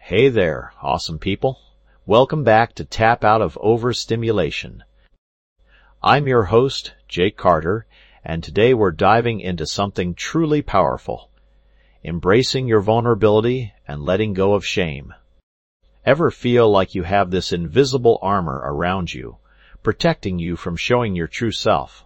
Hey there, awesome people. Welcome back to Tap Out of Overstimulation. I'm your host, Jake Carter, and today we're diving into something truly powerful. Embracing your vulnerability and letting go of shame. Ever feel like you have this invisible armor around you, protecting you from showing your true self?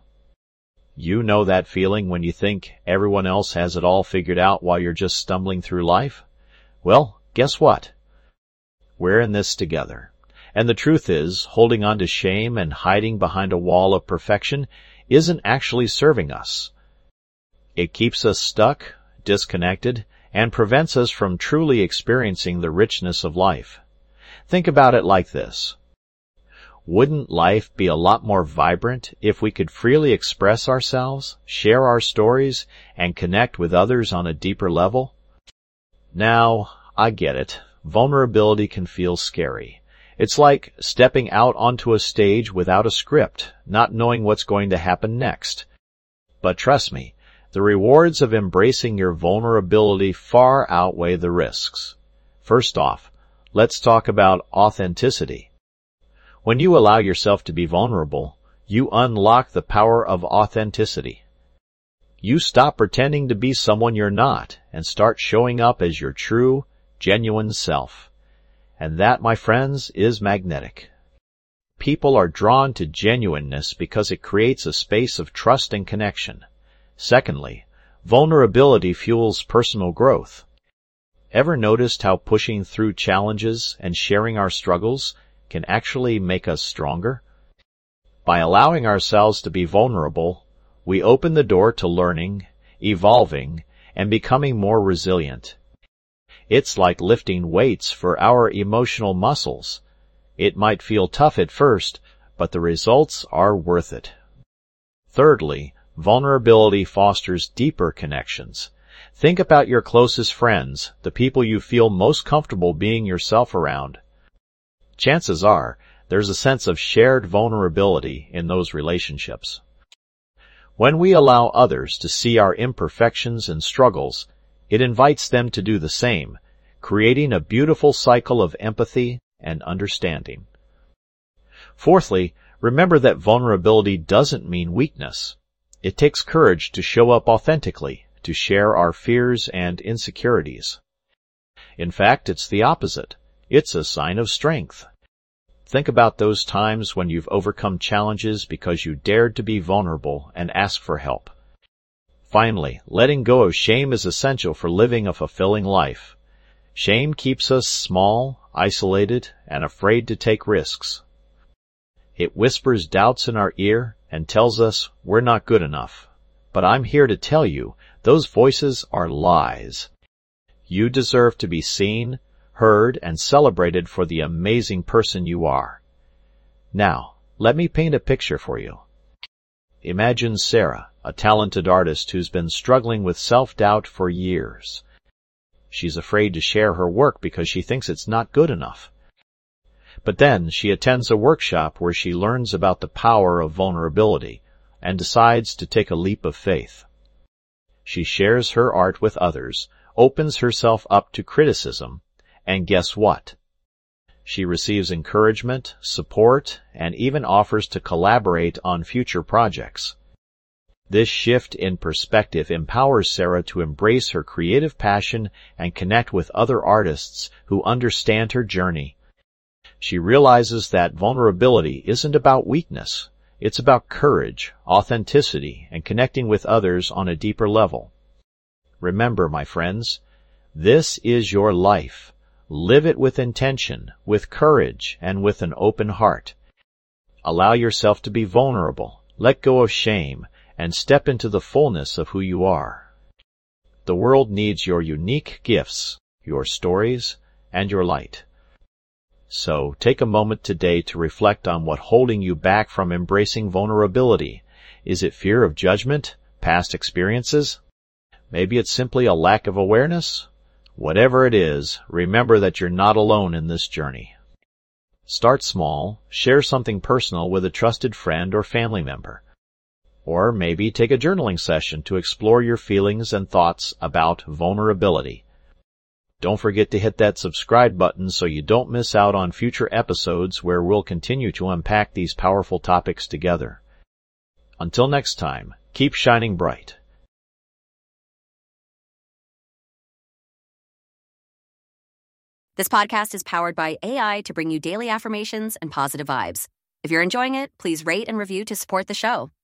You know that feeling when you think everyone else has it all figured out while you're just stumbling through life? Well, guess what? We're in this together. And the truth is, holding on to shame and hiding behind a wall of perfection isn't actually serving us. It keeps us stuck, disconnected, and prevents us from truly experiencing the richness of life. Think about it like this. Wouldn't life be a lot more vibrant if we could freely express ourselves, share our stories, and connect with others on a deeper level? Now, I get it. Vulnerability can feel scary. It's like stepping out onto a stage without a script, not knowing what's going to happen next. But trust me, the rewards of embracing your vulnerability far outweigh the risks. First off, let's talk about authenticity. When you allow yourself to be vulnerable, you unlock the power of authenticity. You stop pretending to be someone you're not and start showing up as your true, genuine self. And that, my friends, is magnetic. People are drawn to genuineness because it creates a space of trust and connection. Secondly, vulnerability fuels personal growth. Ever noticed how pushing through challenges and sharing our struggles can actually make us stronger? By allowing ourselves to be vulnerable, we open the door to learning, evolving, and becoming more resilient. It's like lifting weights for our emotional muscles. It might feel tough at first, but the results are worth it. Thirdly, vulnerability fosters deeper connections. Think about your closest friends, the people you feel most comfortable being yourself around. Chances are, there's a sense of shared vulnerability in those relationships. When we allow others to see our imperfections and struggles, it invites them to do the same, creating a beautiful cycle of empathy and understanding. Fourthly, remember that vulnerability doesn't mean weakness. It takes courage to show up authentically, to share our fears and insecurities. In fact, it's the opposite. It's a sign of strength. Think about those times when you've overcome challenges because you dared to be vulnerable and ask for help. Finally, letting go of shame is essential for living a fulfilling life. Shame keeps us small, isolated, and afraid to take risks. It whispers doubts in our ear and tells us we're not good enough. But I'm here to tell you, those voices are lies. You deserve to be seen, heard, and celebrated for the amazing person you are. Now, let me paint a picture for you. Imagine Sarah, a talented artist who's been struggling with self-doubt for years. She's afraid to share her work because she thinks it's not good enough. But then she attends a workshop where she learns about the power of vulnerability and decides to take a leap of faith. She shares her art with others, opens herself up to criticism, and guess what? She receives encouragement, support, and even offers to collaborate on future projects. This shift in perspective empowers Sarah to embrace her creative passion and connect with other artists who understand her journey. She realizes that vulnerability isn't about weakness. It's about courage, authenticity, and connecting with others on a deeper level. Remember, my friends, this is your life. Live it with intention, with courage, and with an open heart. Allow yourself to be vulnerable, let go of shame, and step into the fullness of who you are. The world needs your unique gifts, your stories, and your light. So, take a moment today to reflect on what's holding you back from embracing vulnerability. Is it fear of judgment, past experiences? Maybe it's simply a lack of awareness? Whatever it is, remember that you're not alone in this journey. Start small, share something personal with a trusted friend or family member. Or maybe take a journaling session to explore your feelings and thoughts about vulnerability. Don't forget to hit that subscribe button so you don't miss out on future episodes where we'll continue to unpack these powerful topics together. Until next time, keep shining bright. This podcast is powered by AI to bring you daily affirmations and positive vibes. If you're enjoying it, please rate and review to support the show.